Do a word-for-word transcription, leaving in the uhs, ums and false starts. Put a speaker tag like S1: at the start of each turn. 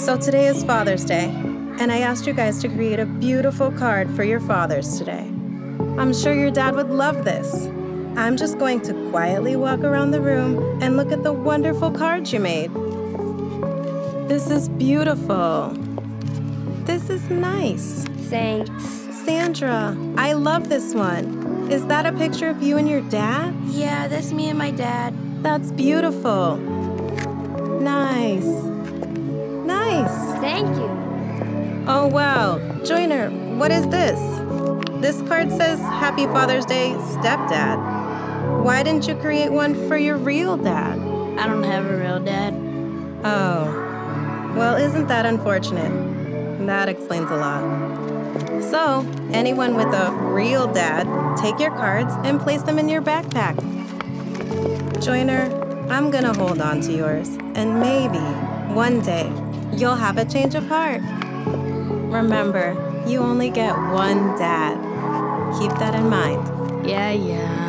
S1: So today is Father's Day, and I asked you guys to create a beautiful card for your fathers today. I'm sure your dad would love this. I'm just going to quietly walk around the room and look at the wonderful cards you made. This is beautiful. This is nice.
S2: Thanks.
S1: Sandra, I love this one. Is that a picture of you and your dad?
S2: Yeah, that's me and my dad.
S1: That's beautiful. Nice. Nice.
S2: Thank you.
S1: Oh, wow. Joyner, what is this? This card says, Happy Father's Day, Stepdad. Why didn't you create one for your real dad?
S2: I don't have a real dad.
S1: Oh. Well, isn't that unfortunate? That explains a lot. So, anyone with a real dad, take your cards and place them in your backpack. Joyner, I'm gonna hold on to yours, and maybe one day you'll have a change of heart. Remember, you only get one dad. Keep that in mind.
S2: Yeah, yeah.